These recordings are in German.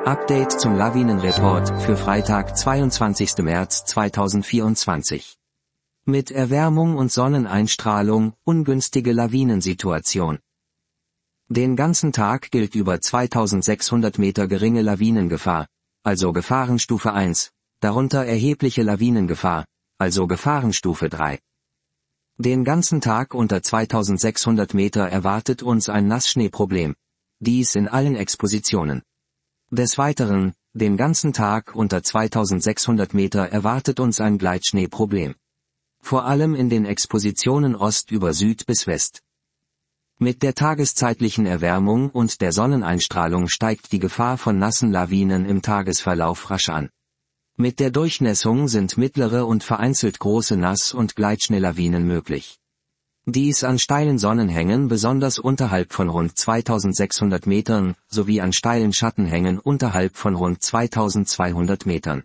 Update zum Lawinenreport für Freitag, 22. März 2024. Mit Erwärmung und Sonneneinstrahlung, ungünstige Lawinensituation. Den ganzen Tag gilt über 2600 Meter geringe Lawinengefahr, also Gefahrenstufe 1, darunter erhebliche Lawinengefahr, also Gefahrenstufe 3. Den ganzen Tag unter 2600 Meter erwartet uns ein Nassschneeproblem. Dies in allen Expositionen. Des Weiteren, den ganzen Tag unter 2600 Meter erwartet uns ein Gleitschneeproblem. Vor allem in den Expositionen Ost über Süd bis West. Mit der tageszeitlichen Erwärmung und der Sonneneinstrahlung steigt die Gefahr von nassen Lawinen im Tagesverlauf rasch an. Mit der Durchnässung sind mittlere und vereinzelt große Nass- und Gleitschneelawinen möglich. Dies an steilen Sonnenhängen besonders unterhalb von rund 2600 Metern, sowie an steilen Schattenhängen unterhalb von rund 2200 Metern.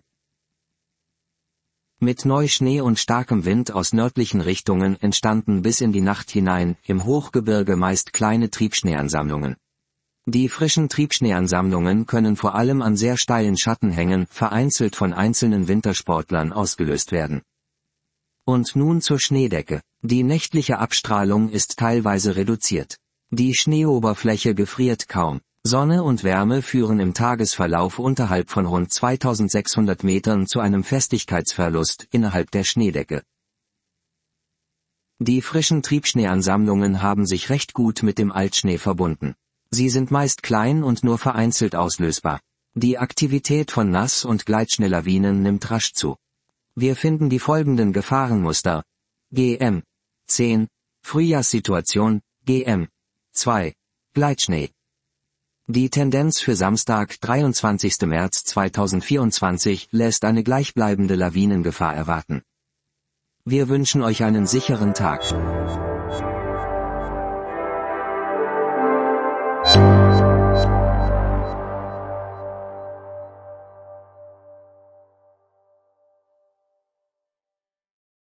Mit Neuschnee und starkem Wind aus nördlichen Richtungen entstanden bis in die Nacht hinein im Hochgebirge meist kleine Triebschneeansammlungen. Die frischen Triebschneeansammlungen können vor allem an sehr steilen Schattenhängen vereinzelt von einzelnen Wintersportlern ausgelöst werden. Und nun zur Schneedecke. Die nächtliche Abstrahlung ist teilweise reduziert. Die Schneeoberfläche gefriert kaum. Sonne und Wärme führen im Tagesverlauf unterhalb von rund 2600 Metern zu einem Festigkeitsverlust innerhalb der Schneedecke. Die frischen Triebschneeansammlungen haben sich recht gut mit dem Altschnee verbunden. Sie sind meist klein und nur vereinzelt auslösbar. Die Aktivität von Nass- und Gleitschneelawinen nimmt rasch zu. Wir finden die folgenden Gefahrenmuster. GM 10, Frühjahrssituation, GM 2, Gleitschnee. Die Tendenz für Samstag, 23. März 2024, lässt eine gleichbleibende Lawinengefahr erwarten. Wir wünschen euch einen sicheren Tag.